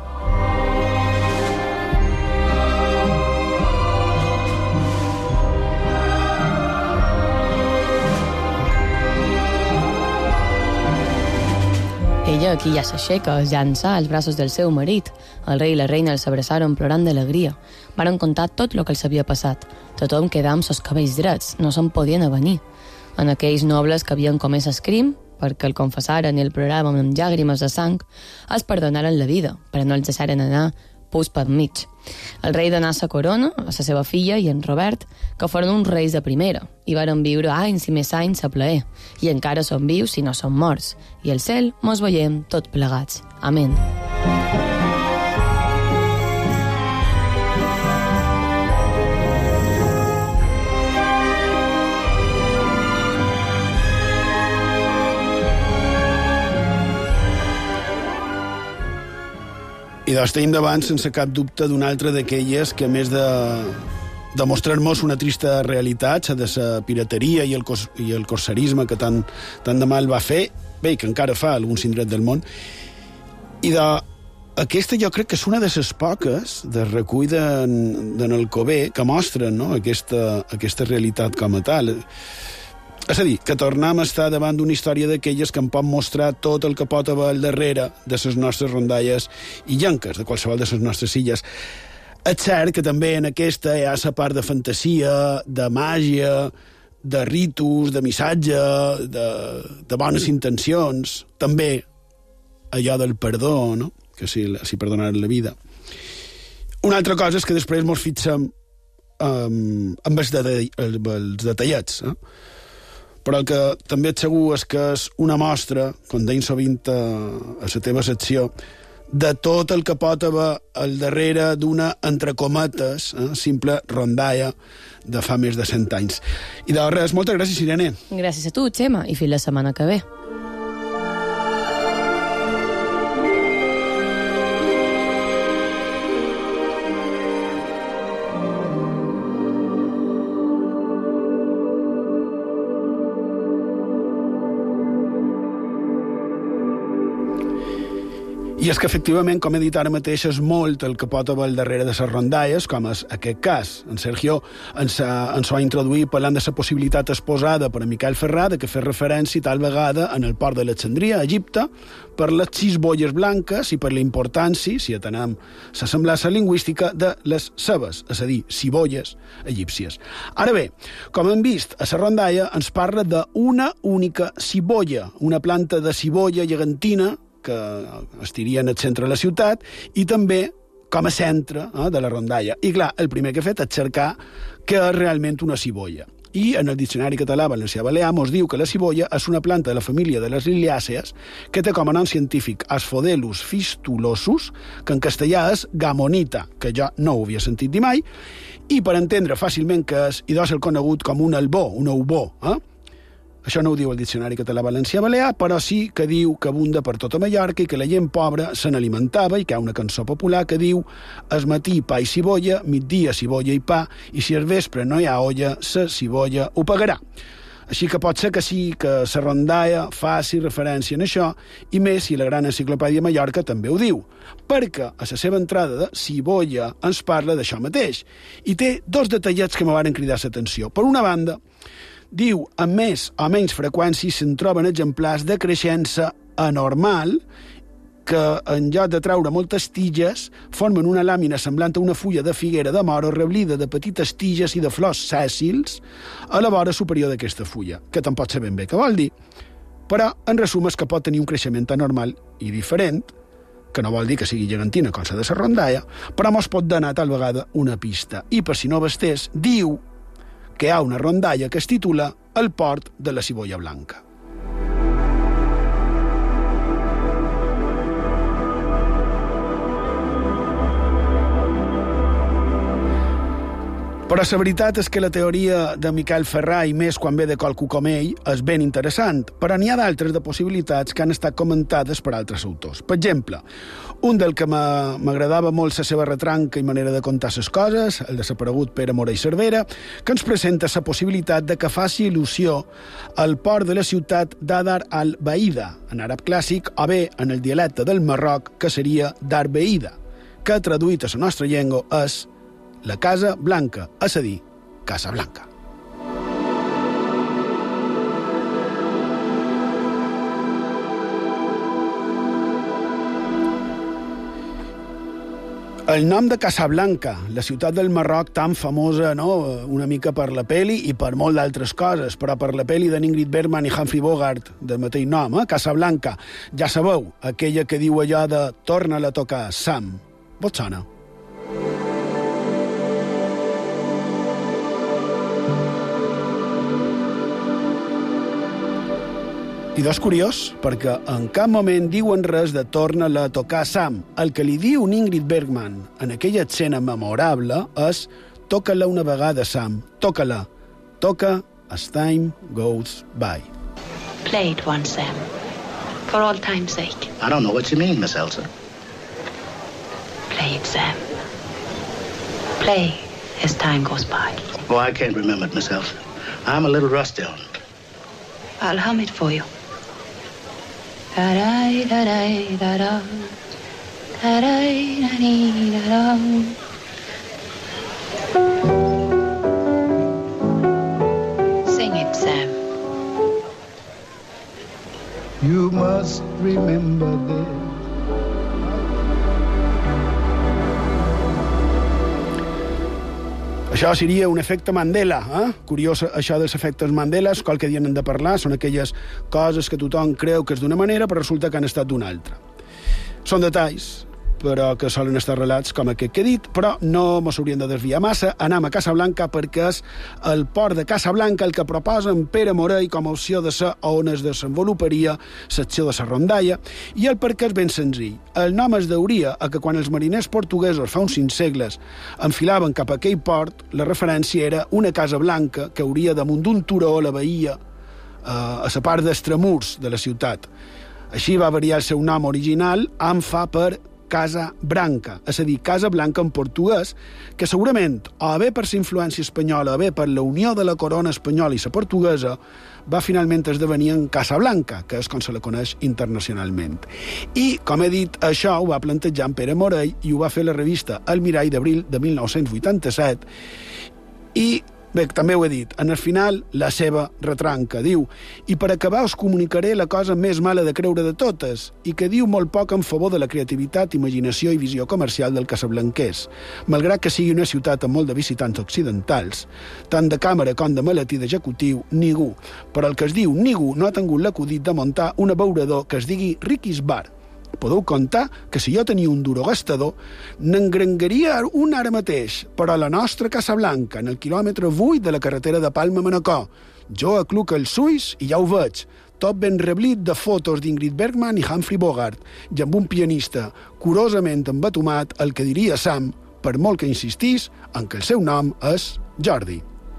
Ella aquí ja s'aixeca, es llança als braços del seu marit. El rei i la reina els abraçaren plorant d'alegria. Varen contar tot el que els havia passat. Tothom quedà amb sos cabells drets, no se'n podien avenir. En aquells nobles que havien comès el crim, perquè el confessaren i el ploraven amb llàgrimes de sang, els perdonaren la vida, però no els deixaren anar pus per mig. El rei donà sa corona a la seva filla i en Robert, que foren uns reis de primera, i varen viure anys i més anys a plaer, i encara són vius si no són morts, i al cel mos veiem tots plegats. Amén. I doncs tenim davant, sense cap dubte, d'una altra d'aquelles que, a més de mostrar-nos una trista realitat, de la pirateria i el corsarisme que tant de mal va fer, bé, que encara fa a alguns indrets del món, i aquesta jo crec que és una de les poques de recull d'en Alcover que mostren, no?, aquesta realitat com a tal. És a dir, que tornem a estar davant d'una història d'aquelles que em pot mostrar tot el que pot haver al darrere de les nostres rondalles i llenques, de qualsevol de les nostres illes. És cert que també en aquesta hi ha la part de fantasia, de màgia, de ritus, de missatge, de bones intencions, també allò del perdó, no?, que si perdonaren la vida. Una altra cosa és que després ens fixem amb els detallets, Però el que també et segur és que és una mostra, com deim sovint a la teva secció, de tot el que pot haver al darrere d'una, entre cometes, simple rondalla de fa més de 100 anys. I de res, moltes gràcies, Irene. Gràcies a tu, Xema, i fins la setmana que ve. I és que, efectivament, com he dit ara mateix, és molt el que pot haver al darrere de les rondalles, com és aquest cas. En Sergio ens ho ha introduït parlant de la possibilitat exposada per a Miquel Ferrà de que fer referència tal vegada en el port d'Alexandria, a Egipte, per les 6 boies blanques i per la importància, si atenem la semblança lingüística, de les seves, és a dir, cibolles egípcies. Ara bé, com hem vist, a la rondalla ens parla d'una única cibolla, una planta de cibolla llegantina que estiria en el centre de la ciutat i també com a centre de la rondalla. I clar, el primer que he fet és cercar què és realment una cibolla. I en el diccionari català valencià balear mos diu que la cibolla és una planta de la família de les liliàcees que té com a nom científic Asphodelus fistulosus, que en castellà és gamonita, que jo no ho havia sentit dir mai, i per entendre fàcilment que és, i doncs el conegut com un albó, un aubó, Això no ho diu el diccionari català valencià balear, però sí que diu que abunda per tota Mallorca i que la gent pobra se n'alimentava i que hi ha una cançó popular que diu «Es matí pa i cibolla, migdia cibolla i pa, i si al vespre no hi ha olla, sa cibolla ho pagarà». Així que pot ser que sí, que la rondalla faci referència a això, i més si la gran enciclopèdia Mallorca també ho diu, perquè a la seva entrada de cibolla ens parla d'això mateix. I té 2 detallets que me van cridar l'atenció. Per una banda, diu, amb més o menys freqüència se'n troben exemplars de creixença anormal que, en lloc de treure moltes tiges, formen una làmina semblant a una fulla de figuera de moro reblida de petites tiges i de flors sèssils a la vora superior d'aquesta fulla, que tampoc sé ben bé què vol dir. Però, en resum, és que pot tenir un creixement anormal i diferent, que no vol dir que sigui gegantina, com la de la rondalla, però mos pot donar tal vegada una pista. I, per si no bastés, diu que hi ha una rondalla que es titula El port de la cibolla blanca. Però la veritat és que la teoria de Miquel Ferrà, i més quan ve de qualcú com ell, és ben interessant, però n'hi ha d'altres de possibilitats que han estat comentades per altres autors. Per exemple, un del que m'agradava molt la seva retranca i manera de contar les coses, el desaparegut Pere Morell Cervera, que ens presenta la possibilitat de que faci il·lusió al port de la ciutat d'Adar al-Baida, en àrab clàssic, o bé en el dialecte del Marroc, que seria Darbeida, que traduït a la nostra llengua és la Casa Blanca, és a dir, Casa Blanca. El nom de Casablanca, la ciutat del Marroc tan famosa, no?, una mica per la peli i per molt d'altres coses, però per la peli de Ingrid Bergman i Humphrey Bogart del mateix nom, Casablanca, ja sabeu, aquella que diu allò de «Torna-la a tocar, Sam». Vos sona? I és curiós, perquè en cap moment diuen res de torna-la a tocar Sam. El que li diu Ingrid Bergman en aquella escena memorable és toca-la una vegada, Sam, toca-la. Toca as time goes by. Play it once, Sam. For all time's sake. I don't know what you mean, Miss Elsa. Play it, Sam. Play as time goes by. Oh, I can't remember it, Miss Elsa. I'm a little rusty on it. I'll hum it for you. Da-da-da-da-da-da. Da-da-da-da-da-da. Sing it, Sam. You must remember this. Això seria un efecte Mandela, Curiós, això dels efectes Mandela, qualque dia n'hem de parlar, són aquelles coses que tothom creu que és d'una manera, però resulta que han estat d'una altra. Són detalls, però que solen estar relats com aquest que he dit, però no mos hauríem de desviar massa. Anem a Casablanca perquè és el port de Casablanca el que proposa en Pere Morell com a opció de ser on es desenvoluparia l'acció de la rondalla, i el perquè és ben senzill. El nom es deuria a que quan els mariners portuguesos fa uns 5 segles enfilaven cap a aquell port, la referència era una casa blanca que hauria damunt d'un turó a la bahia, a la part d'extramurs de la ciutat. Així va variar el seu nom original, en fa per Casa Branca, és a dir, Casa Blanca en portuguès, que segurament, o bé per la influència espanyola, o bé per la unió de la corona espanyola i la portuguesa, va finalment esdevenir en Casa Blanca, que és com se la coneix internacionalment. I, com he dit, això ho va plantejar en Pere Morell i ho va fer la revista El Mirall d'abril de 1987. I bé, també ho he dit, en el final, la seva retranca, diu, i per acabar us comunicaré la cosa més mala de creure de totes, i que diu molt poc en favor de la creativitat, imaginació i visió comercial del casablanquès, malgrat que sigui una ciutat amb molt de visitants occidentals, tant de càmera com de maletí d'executiu, ningú. Però el que es diu ningú no ha tingut l'acudit de muntar un abeurador que es digui Ricky's Bar. Podeu comptar que si jo tenia un duro gastador, n'engrangaria un ara mateix, però a la nostra Casablanca, en el quilòmetre 8 de la carretera de Palma a Manacor. Jo acluc els ulls i ja ho veig, tot ben reblit de fotos d'Ingrid Bergman i Humphrey Bogart, i amb un pianista curosament embatumat, el que diria Sam, per molt que insistís en que el seu nom és Jordi.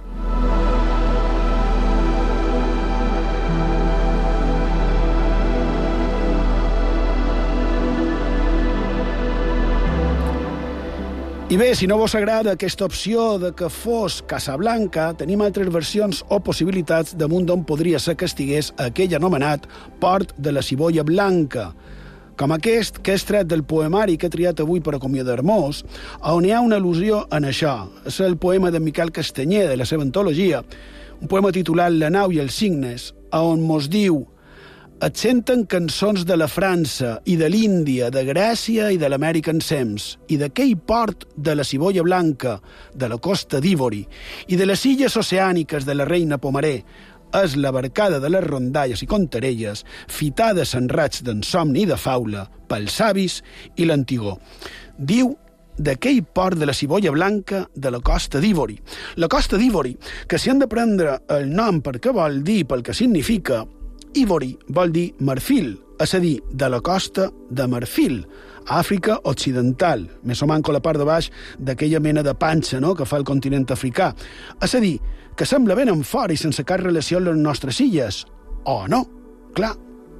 I bé, si no vos agrada aquesta opció de que fos Casablanca, tenim altres versions o possibilitats damunt d'on podria ser que estigués aquell anomenat Port de la Cibolla Blanca, com aquest que és tret del poemari que he triat avui per acomiadar-nos, on hi ha una al·lusió en això. És el poema de Miquel Castanyer, de la seva antologia, un poema titulat La nau i els cignes, on mos diu: et senten cançons de la França i de l'Índia, de Grècia i de l'Amèrica ensems, i d'aquell port de la Cibolla Blanca, de la costa d'Ivori, i de les illes oceàniques de la Reina Pomaré, és la barcada de les rondalles i contarelles, fitades en raig d'ensomni i de faula, pels savis i l'antigó. Diu d'aquell port de la Cibolla Blanca de la costa d'Ivori. La costa d'Ivori, que si han de prendre el nom perquè vol dir, pel que significa, Ivori vol dir marfil, és a dir, de la costa de Marfil, Àfrica Occidental, més o manco la part de baix d'aquella mena de panxa, no?, que fa el continent africà. És a dir, que sembla ben en fora i sense cap relació amb les nostres illes. O no, clar.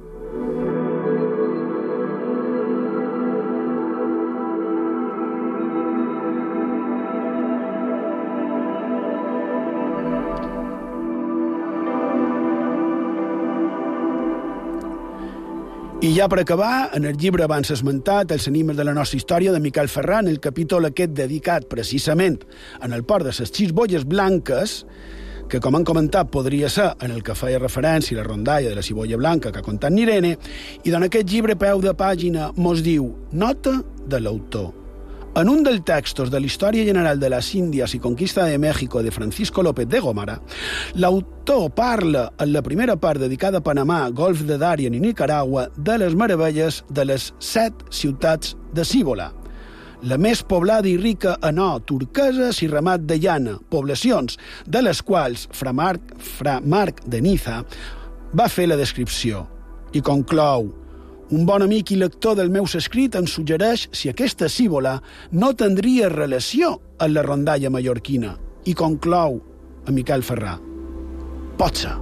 I ja per acabar, en el llibre abans esmentat, Els enigmes de la nostra història, de Miquel Ferran, el capítol aquest dedicat precisament en el port de les Cibolles Blanques, que, com han comentat, podria ser en el que feia referència la rondalla de la Cibolla Blanca que ha contat Irene, i en aquest llibre, peu de pàgina, mos diu nota de l'autor. En un dels textos de la Història General de les Índies i Conquista de México de Francisco López de Gómara, l'autor parla, en la primera part dedicada a Panamà, Golf de Darien i Nicaragua, de les meravelles de les 7 ciutats de Cibola, la més poblada i rica en or, turqueses i ramat de llana, poblacions de les quals Fra Marc de Niza va fer la descripció. I conclou: un bon amic i lector del meu escrit em suggereix si aquesta Cibola no tindria relació amb la rondalla mallorquina. I conclou a Miquel Ferrà: pot ser.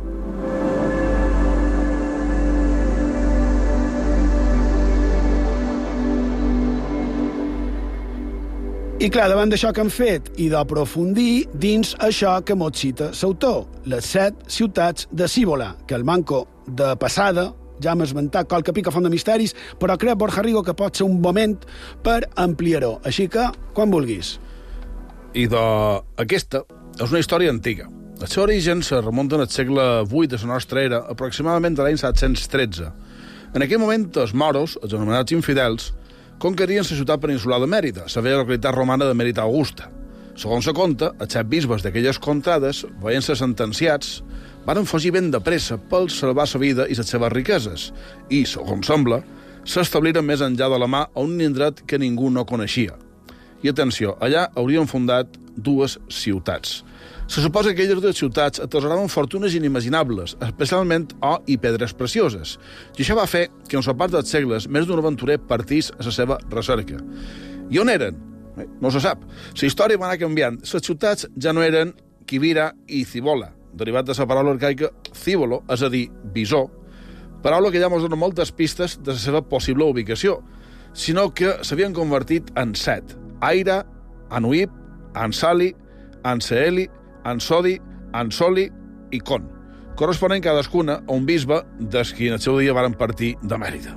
I clar, davant d'això que han fet i d'aprofundir dins això que mos cita l'autor, les 7 ciutats de Cibola, que el manco de passada ja hem esmentat qualque pica font de misteris, però crec, Borja Rigo, que pot ser un moment per ampliar-ho. Així que, quan vulguis. I aquesta és una història antiga. El seu origen se remunta al segle VIII de la nostra era, aproximadament de l'any 713. En aquell moment, els moros, els anomenats infidels, conquerien la ciutat peninsular de Mèrida, la vella localitat romana de Mèrida Augusta. Segons se conta, els 7 bisbes d'aquelles contrades, veient-se sentenciats, van fugir ben de pressa per salvar la vida i les seves riqueses. I, segons sembla, s'establiren més enllà de la mà a un indret que ningú no coneixia. I atenció, allà haurien fundat 2 ciutats. Se suposa que aquelles 2 ciutats atesoraven fortunes inimaginables, especialment or i pedres precioses. I això va fer que en la part dels segles més d'un aventurer partís a la seva recerca. I on eren? No se sap. La història va anar canviant. Les ciutats ja no eren Quivira i Cibola, derivat de la paraula arcaica cívolo, és a dir, bisó, paraula que ja ens dona moltes pistes de la seva possible ubicació, sinó que s'havien convertit en 7. Aira, Anuib, Ansali, Anseeli, Ansodi, Ansoli i Con, corresponent cadascuna a un bisbe des qui en el seu dia varen partir de Mèrida.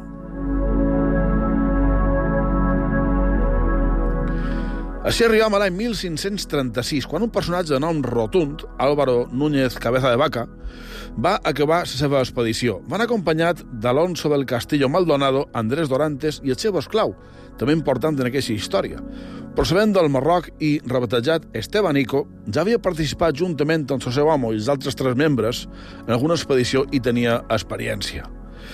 Així arribam a l'any 1536, quan un personatge de nom rotund, Álvaro Núñez Cabeza de Vaca, va acabar la seva expedició. Van acompanyat d'Alonso del Castillo Maldonado, Andrés Dorantes i el seu esclau, també important en aquesta història. Procedent del Marroc i rebatejat Estebanico, ja havia participat juntament amb el seu amo i els altres 3 membres en alguna expedició i tenia experiència.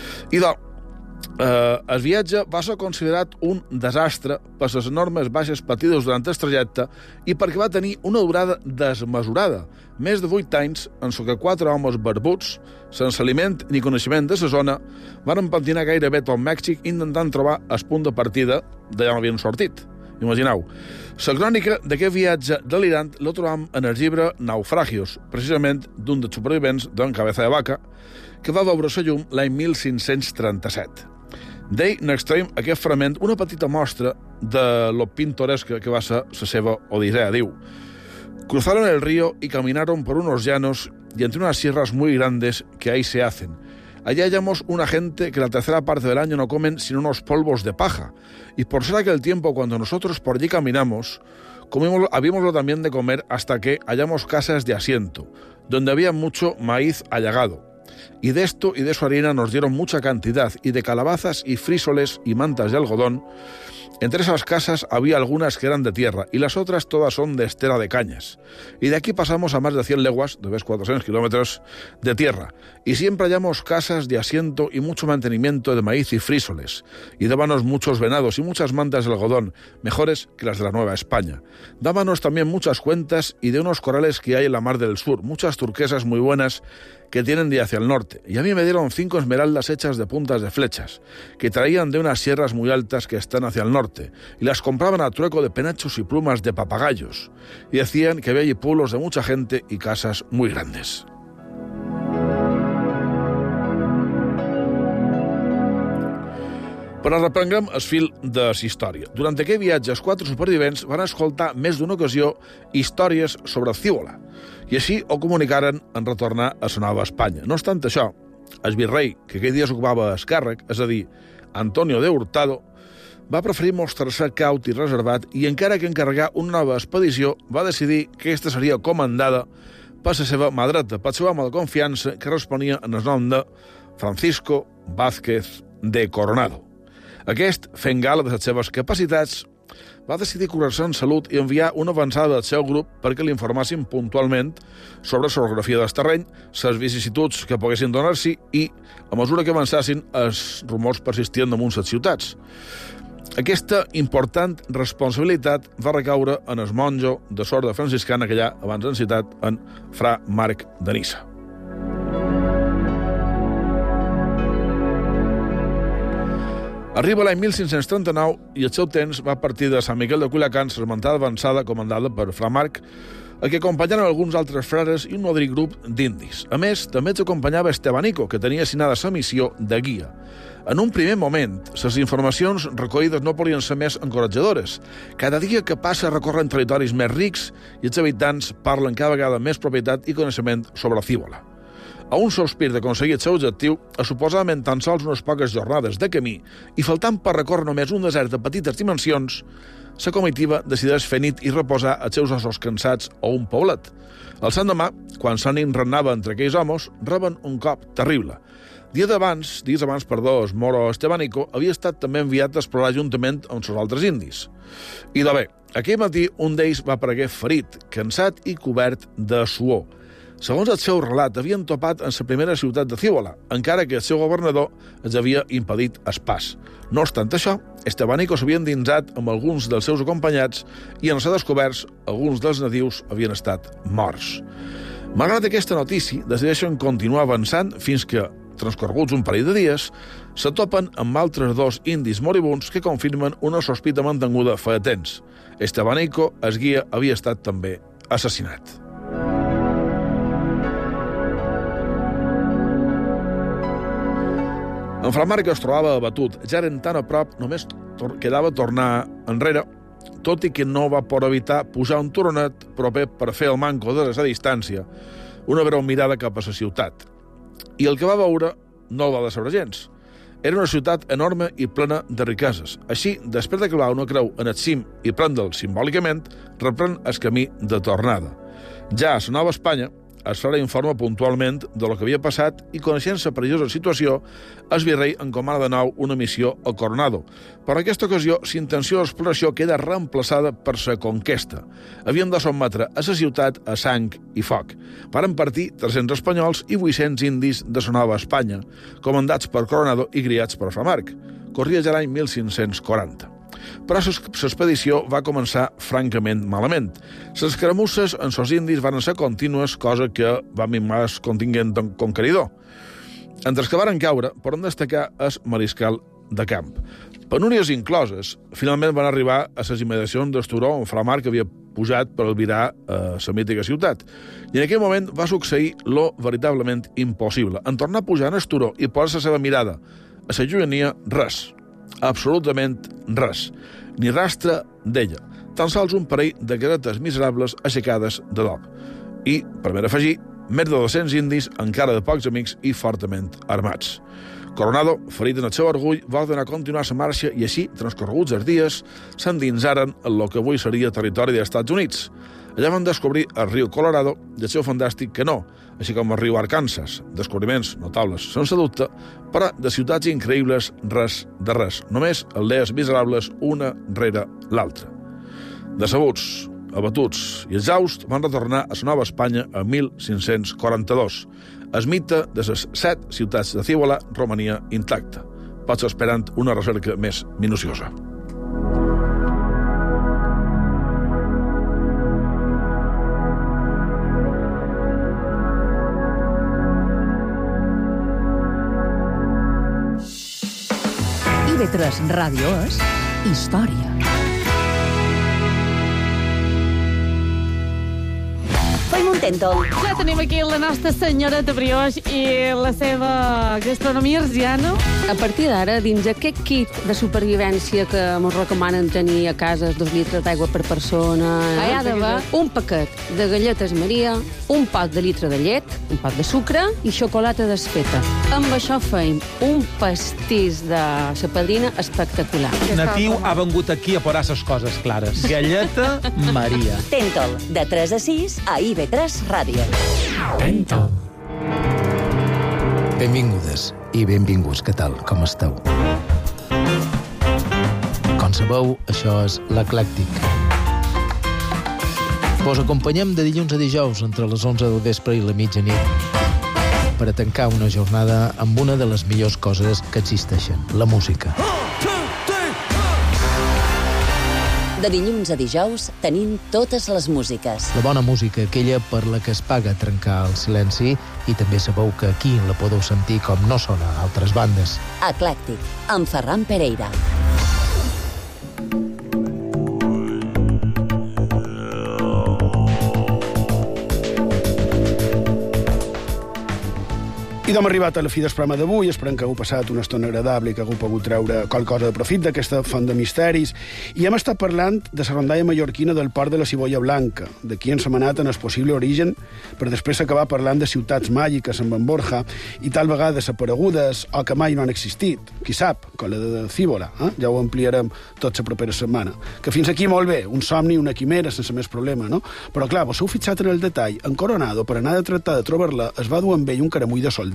El viatge va ser considerat un desastre per les enormes baixes patides durant el trajecte i perquè va tenir una durada desmesurada, més de 8 anys, en què 4 homes barbuts, sense aliment ni coneixement de la zona, van empentinar gairebé tot Mèxic intentant trobar el punt de partida d'allà on havien sortit. Imagineu. La crònica d'aquest viatge delirant la trobam en el llibre Naufragios, precisament d'un dels supervivents d'en Cabeza de Vaca, que va veure la llum l'any 1537. D'ell n'extraïm aquest fragment una petita mostra de lo pintoresca que va ser la seva odisea. Diu: cruzaron el río y caminaron por unos llanos y entre unas sierras muy grandes que ahí se hacen. Allí hallamos una gente que la tercera parte del año no comen sino unos polvos de paja. Y por ser aquel tiempo cuando nosotros por allí caminamos, habíamoslo también de comer hasta que hallamos casas de asiento, donde había mucho maíz allagado. Y de esto y de su harina nos dieron mucha cantidad, y de calabazas y frísoles y mantas de algodón. Entre esas casas había algunas que eran de tierra, y las otras todas son de estera de cañas. Y de aquí pasamos a más de 100 leguas, de vez 400 kilómetros, de tierra. Y siempre hallamos casas de asiento y mucho mantenimiento de maíz y frísoles. Y dábanos muchos venados y muchas mantas de algodón, mejores que las de la Nueva España. Dábanos también muchas cuentas y de unos corales que hay en la Mar del Sur, muchas turquesas muy buenas que tienen de hacia el norte. Y a mí me dieron 5 esmeraldas hechas de puntas de flechas, que traían de unas sierras muy altas que están hacia el norte, y las compraban a trueco de penachos y plumas de papagayos, y decían que había allí pueblos de mucha gente y casas muy grandes. Però reprenguem el fil de la història. Durant aquest viatge, els 4 supervivents van escoltar més d'una ocasió històries sobre Cíbola, i així ho comunicaren en retornar a la Nova Espanya. No obstant això, el virrei, que aquell dia s'ocupava el càrrec, és a dir, Antonio de Hurtado, va preferir mostrar-se caut i reservat i, encara que encarregar una nova expedició, va decidir que aquesta seria comandada per la seva mà dreta, pel seu home de confiança, que responia en el nom de Francisco Vázquez de Coronado. Aquest, fent gala de les seves capacitats, va decidir curar-se en salut i enviar una avançada del seu grup perquè l'informassin puntualment sobre l'orografia del terreny, les vicissituds que poguessin donar-s'hi i, a mesura que avançassin, els rumors persistien damunt les ciutats. Aquesta important responsabilitat va recaure en el monjo de l'orde franciscana que ja abans han citat, en Fra Marc de Niça. Arriba l'any 1539 i el seu temps va partir de Sant Miquel de Culiacán, l'esmentada avançada comandada per Fra Marc, a què acompanyaren alguns altres frares i un nodrit grup d'indis. A més, també ens acompanyava Estebanico, que tenia assignada la missió de guia. En un primer moment, les informacions recollides no podien ser més encoratjadores. Cada dia que passa recorren territoris més rics i els habitants parlen cada vegada més propietat i coneixement sobre Cíbola. A un sospir d'aconseguir el seu objectiu, a suposadament tan sols unes poques jornades de camí i faltant per recórrer només un desert de petites dimensions, la comitiva decideix fer nit i reposar els seus ossos cansats a un poblet. El sant demà, quan l'ànim regnava entre aquells homes, reben un cop terrible. Dies abans, el moro Estebanico havia estat també enviat a explorar juntament amb els altres indis. I de bé, aquell matí un d'ells va apareguer ferit, cansat i cobert de suor. Segons el seu relat, havien topat en la primera ciutat de Cíbola, encara que el seu governador els havia impedit el pas. No obstant això, Estebanico s'havia endinsat amb alguns dels seus acompanyats i en ser descoberts, alguns dels nadius havien estat morts. Malgrat aquesta notícia, decideixen continuar avançant fins que, transcorreguts un parell de dies, se topen amb altres 2 indis moribunds que confirmen una sospita mantinguda fa temps. Estebanico, el guia, havia estat també assassinat. En Framarc es trobava abatut. Ja eren tan a prop, només quedava tornar enrere, tot i que no va poder evitar pujar un turonet proper per fer el manco de la distància, una breu mirada cap a la ciutat. I el que va veure no el va decebre gens. Era una ciutat enorme i plena de riqueses. Així, després de clavar una creu en el cim i prendre'l simbòlicament, reprèn el camí de tornada. Ja a la Nova Espanya, el frare informa puntualment de lo que havia passat i, coneixent la perillosa situació, el virrei encomana de nou una missió a Coronado. Per aquesta ocasió, la intenció d'exploració queda reemplaçada per la conquesta. Havien de sotmetre a la ciutat a sang i foc. Varen partir 300 espanyols i 800 indis de la Nova Espanya, comandats per Coronado i guiats per Framarc. Corria ja l'any 1540. Però l'expedició va començar francament malament. Les escaramusses en els indis van ser contínues, cosa que va minvar el contingent conqueridor. Entre els que varen caure, podem destacar el mariscal de camp. Penúries incloses, finalment van arribar a les immediacions d'Esturó, on Framarc havia pujat per albirar la mítica ciutat. I en aquell moment va succeir lo veritablement impossible. En tornar a pujar en Esturó i posar la seva mirada a la llunyania, res. Absolutament res. Ni rastre d'ella. Tan sols un parell de casetes miserables aixecades de dop. I, per més afegir, més de 200 indis, encara de pocs amics i fortament armats. Coronado, ferit en el seu orgull, va ordenar continuar la marxa i així, transcorreguts els dies, s'endinsaren en el que avui seria territori dels Estats Units. Allà van descobrir el riu Colorado i el seu fantàstic canó, així com el riu Arkansas, descobriments notables sense dubte, però de ciutats increïbles res de res, només aldees miserables una rere l'altra. Decebuts, abatuts i exhausts van retornar a la Nova Espanya a 1542. El mite de les 7 ciutats de Cíbola romania intacta, potser esperant una recerca més minuciosa. IB3 Ràdio és història. Fem un tèntol. Ja tenim aquí la nostra senyoreta Brioix i la seva gastronomia arsiana. A partir d'ara, dins aquest kit de supervivència que ens recomanen tenir a casa 2 litres d'aigua per persona, hi ha d'haver un paquet de galletes Maria, un pot de litre de llet, un pot de sucre i xocolata desfeta. Amb això feim un pastís de la padrina espectacular. Natiu ha vengut aquí a posar les coses clares. Galleta Maria. Tèntol, de 3 a 6 a IB3 Ràdio. Tèntol. Benvingudes i benvinguts, què tal? Com esteu? Com sabeu, això és l'Eclèctic. Vos acompanyem de dilluns a dijous entre les 11 del vespre i la mitjanit per a tancar una jornada amb una de les millors coses que existeixen, la música. De dilluns a dijous tenim totes les músiques. La bona música, aquella per la que es paga trencar el silenci, i també sabeu que aquí la podeu sentir com no sona a altres bandes. Eclèctic, amb Ferran Pereira. I hem arribat a la fi del programa d'avui. Esperem que hagueu passat una estona agradable i que hagueu pogut treure qualcosa de profit d'aquesta font de misteris. I hem estat parlant de la rondalla mallorquina del port de la Cibolla Blanca, d'aquí ens hem anat en el possible origen, per després acabar parlant de ciutats màgiques amb en Borja i tal vegada desaparegudes o que mai no han existit. Qui sap, com la de Cíbola. Ja ho ampliarem tot la propera setmana. Que fins aquí molt bé, un somni, una quimera, sense més problema, no? Però clar, vos heu fixat en el detall. En Coronado, per anar a tractar de trobar-la, es va dur amb ell un caramull de soldat.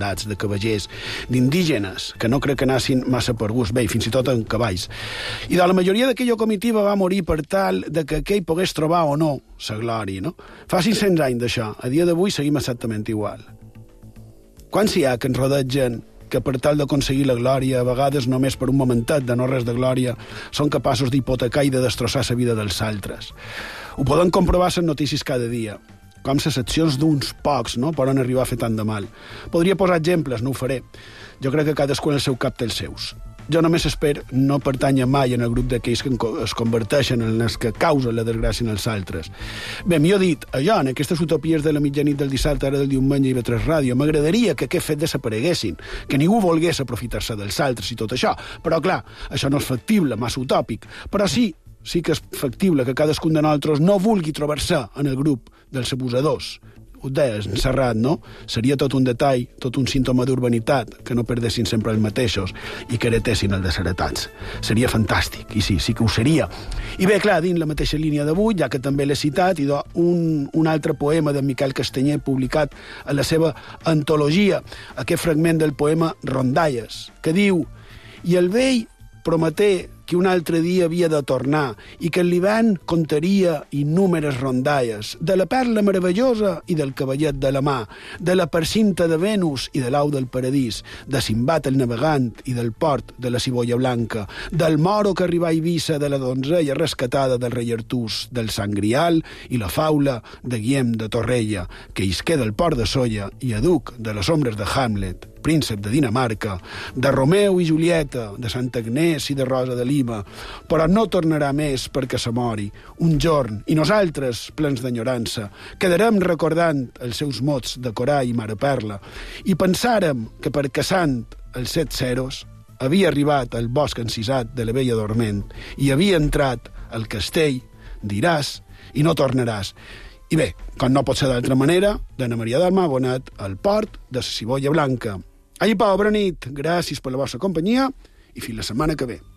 soldats, de cavallers, d'indígenes, que no crec que anessin massa per gust, bé, fins i tot en cavalls. I de la majoria d'aquella comitiva va morir per tal de que aquell pogués trobar o no la glòria, no? Fa 500 anys d'això, a dia d'avui seguim exactament igual. Quants hi ha que ens rodegen que per tal d'aconseguir la glòria, a vegades només per un momentet de no res de glòria, són capaços d'hipotecar i de destrossar la vida dels altres? Ho poden comprovar les notícies cada dia, com les accions d'uns pocs no poden arribar a fer tant de mal. Podria posar exemples, no ho faré. Jo crec que cadascú en el seu cap té els seus. Jo només espero no pertànyer mai en el grup d'aquells que es converteixen en els que causen la desgràcia en els altres. Bé, millor dit, allò, en aquestes utopies de la mitjanit del dissabte, ara del diumenge i IB3 Ràdio, m'agradaria que aquest fet desapareguessin, que ningú volgués aprofitar-se dels altres i tot això. Però, clar, això no és factible, massa utòpic. Però sí que és factible que cadascun de nosaltres no vulgui trobar-se en el grup dels abusadors. Ho deies, Serrat, no? Seria tot un detall, tot un símptoma d'urbanitat, que no perdessin sempre els mateixos i que heretessin els desheretats. Seria fantàstic, i sí que ho seria. I bé, clar, dins la mateixa línia d'avui, ja que també l'he citat, i un altre poema de Miquel Castanyer publicat a la seva antologia, aquest fragment del poema Rondalles, que diu: «I el vell prometé que un altre dia havia de tornar i que l'hivern contaria innúmeres rondalles, de la perla meravellosa i del cavallet de la mà, de la percinta de Venus i de l'au del paradís, de Simbat el navegant i del port de la cibolla blanca, del moro que arribà a Eivissa, de la donzella rescatada del rei Artús, del Sant Grial i la faula de Guillem de Torrella, que isqué del port de Solla i aduc de les ombres de Hamlet, príncep de Dinamarca, de Romeu i Julieta, de Santa Agnès i de Rosa de Lima, però no tornarà més perquè se mori un jorn, i nosaltres, plens d'enyorança, quedarem recordant els seus mots de corall i mare perla, i pensàrem que per Caçant els 7 ceros havia arribat al bosc encisat de la Bella Dorment i havia entrat al castell, diràs, i no tornaràs. I bé, com no pot ser d'altra manera, d'Anna Maria Dalma ha abonat al port de la cibolla blanca. Ai, Pau, bona nit, gràcies per la vostra companyia i fins la setmana que ve.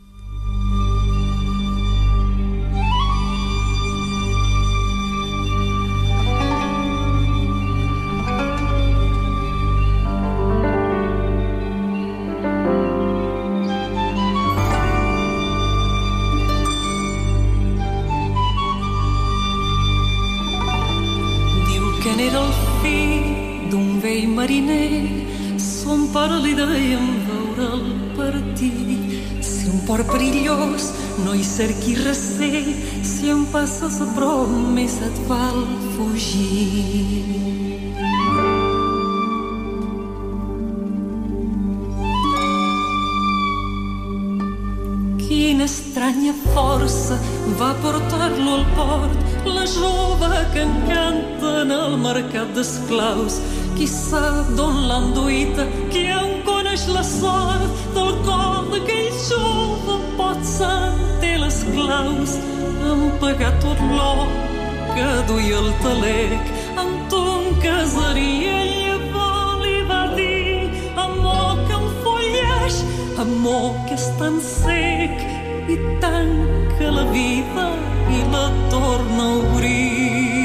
Era el fill d'un vell mariner, son pare li dèiem veure'l partir. Si un port perillós no hi cerqui recer, si em passes a prop més et val fugir. Quina estranya força va portar-lo al port, la jove que encanta en el mercat d'esclaus. Qui sap d'on l'han duita, qui en coneix la sort del cor d'aquell jove pot sentir les claus. Em pagà tot l'or que duia el talec, amb tu em casaria i llavors li va dir: amor que em folleix, amor que és tan sec i tanca la vida i la torna a obrir.